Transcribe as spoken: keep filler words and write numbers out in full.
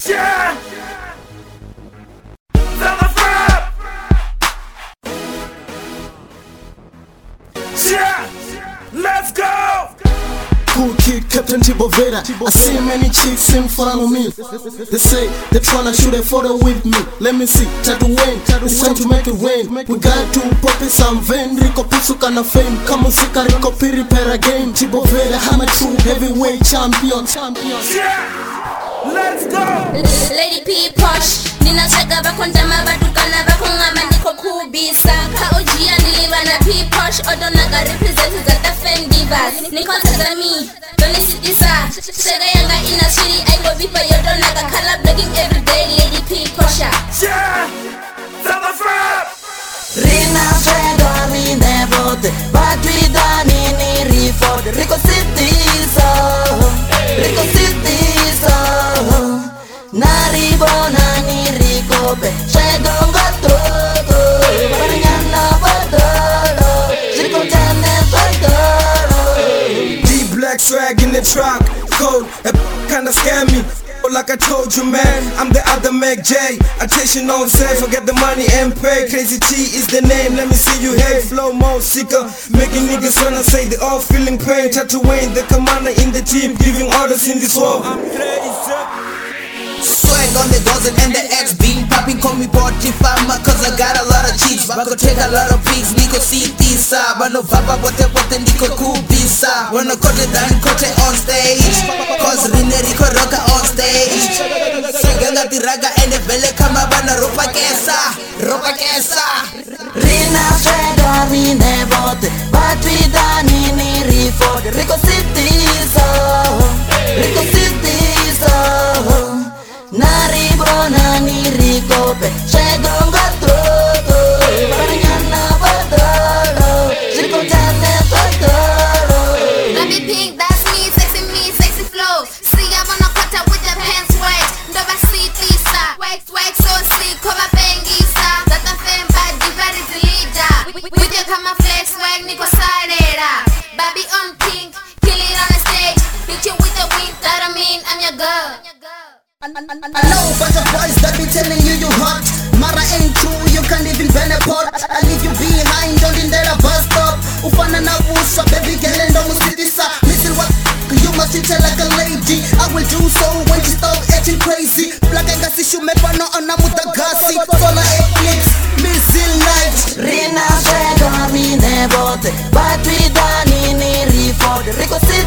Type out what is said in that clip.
Yeah! Zama Frap! Yeah! Let's go! Cool kid, Captain Tiboveda. I see many chicks in front of me. They say they tryna shoot a photo with me. Let me see, Tattoo Wayne, it's time to make it rain. We got to pop it some vein. Rico Pisuka na fame. Kama sika Rico Piri per again. Tiboveda, I'm a true heavyweight champion. Yeah! Let's go! Lady P Posh Nina shaka bakondama batukana bakongama niko kubisa Ka ojia nilivana P Posh Odonaga represent Zata Fendivas Niko tazami, doni sitisa Shega yanga ina shiri Aigo bipa yodonaga Color blogging everyday Lady P Posha Yeah! Zama Frap! Rina Shego Rine Bote Batwida Nini Riford Rico City so Rico City so Naribona ni Ricope Shego Gato Mariana Badoro Chico Jane Badoro D black swag in the trunk Cold, that kinda scare me. Like I told you, man, I'm the other Mac J. Attention on set, forget the money and pay. Crazy T is the name, let me see you hey. Flow more sicker, making niggas wanna say they all feeling pain. Tattoo Wayne, the commander in the team, giving orders in this war. I'm crazy. Swag on the dozen and the X beam popping, call me Porty Farmer cause I got a lot of cheeks. Bako take a lot of pigs, niko sitisa. Bano baba bote bote niko kubisa. Wanna kote dan kote on stage cause Rine Rico roka on stage. Swaganga tiraga ene vele kama bana ropa kesa. Ropa kesa Rina swagga Rine bote Batwida nini Riford Rico City so Rico City so Naribona ni Ricope Shego Gato Mariana Badoro Chico Jane Badoro Let me pink, that's me, sexy me, sexy flow See I wanna cut out with the pants wet Ndoba sitisa Swag, swag, so sick, koma pengisa Zata fem bad, diva is the leader With your camouflage swag, niko sarera Baby on pink, kill it on the stage Hit you with the wind, that I mean I'm your girl I know a bunch of boys that be telling you you hot. Mara ain't true, you can't even bend a pot. I leave you behind, don't in there a bus stop. Ufana na wusa, baby girl and almost sitisa. Listen what, you must treat her like a lady. I will do so when you stop acting crazy. Black and gassy, you make one on a mutagasi. Solar eclipse, missile night. Rina Shego Rine Bote Batwida Nini Riford Rico City